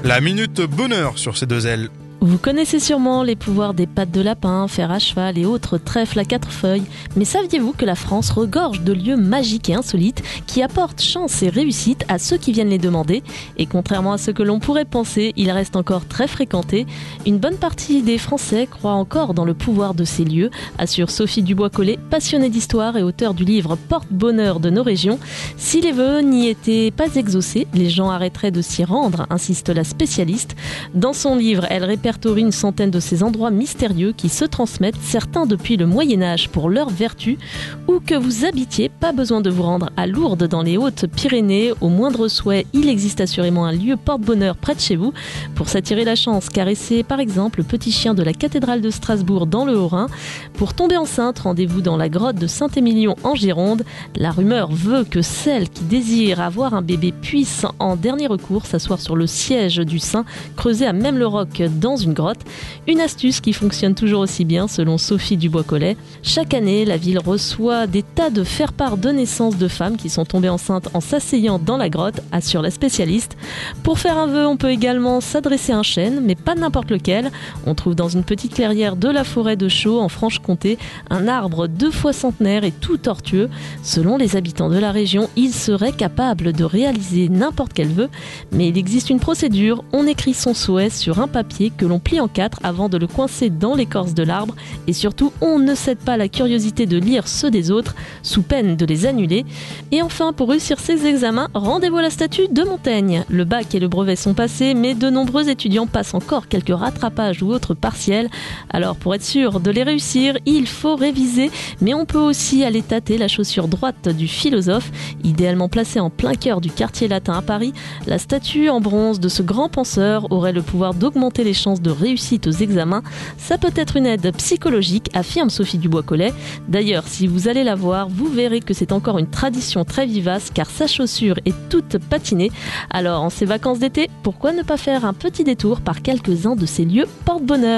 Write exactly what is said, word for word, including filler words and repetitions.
La minute bonheur sur ces deux ailes. Vous connaissez sûrement les pouvoirs des pattes de lapin, fer à cheval et autres trèfles à quatre feuilles. Mais saviez-vous que la France regorge de lieux magiques et insolites qui apportent chance et réussite à ceux qui viennent les demander? Et contrairement à ce que l'on pourrait penser, ils restent encore très fréquentés. Une bonne partie des Français croient encore dans le pouvoir de ces lieux, assure Sophie Dubois-Collet, passionnée d'histoire et auteure du livre Porte-bonheur de nos régions. Si les vœux n'y étaient pas exaucés, les gens arrêteraient de s'y rendre, insiste la spécialiste. Dans son livre, elle répertorie une centaine de ces endroits mystérieux qui se transmettent, certains depuis le Moyen-Âge pour leur vertu. Où que vous habitiez, pas besoin de vous rendre à Lourdes dans les Hautes-Pyrénées. Au moindre souhait, il existe assurément un lieu porte-bonheur près de chez vous. Pour s'attirer la chance, caressez par exemple le petit chien de la cathédrale de Strasbourg dans le Haut-Rhin. Pour tomber enceinte, rendez-vous dans la grotte de Saint-Émilion en Gironde. La rumeur veut que celle qui désire avoir un bébé puisse, en dernier recours, s'asseoir sur le siège du saint, creusé à même le roc dans une grotte. Une astuce qui fonctionne toujours aussi bien selon Sophie Dubois-Collet. Chaque année, la ville reçoit des tas de faire-part de naissance de femmes qui sont tombées enceintes en s'asseyant dans la grotte, assure la spécialiste. Pour faire un vœu, on peut également s'adresser à un chêne, mais pas n'importe lequel. On trouve dans une petite clairière de la forêt de Chaux, en Franche-Comté, un arbre deux fois centenaire et tout tortueux. Selon les habitants de la région, il serait capable de réaliser n'importe quel vœu, mais il existe une procédure. On écrit son souhait sur un papier que l'on plie en quatre avant de le coincer dans l'écorce de l'arbre, et surtout on ne cède pas la curiosité de lire ceux des autres sous peine de les annuler. Et enfin, pour réussir ses examens, rendez-vous à la statue de Montaigne. Le bac et le brevet sont passés, mais de nombreux étudiants passent encore quelques rattrapages ou autres partiels. Alors pour être sûr de les réussir, il faut réviser, mais on peut aussi aller tâter la chaussure droite du philosophe. Idéalement placée en plein cœur du quartier latin à Paris, la statue en bronze de ce grand penseur aurait le pouvoir d'augmenter les chances de réussite aux examens. Ça peut être une aide psychologique, affirme Sophie Dubois-Collet. D'ailleurs, si vous allez la voir, vous verrez que c'est encore une tradition très vivace car sa chaussure est toute patinée. Alors, en ces vacances d'été, pourquoi ne pas faire un petit détour par quelques-uns de ces lieux porte-bonheur ?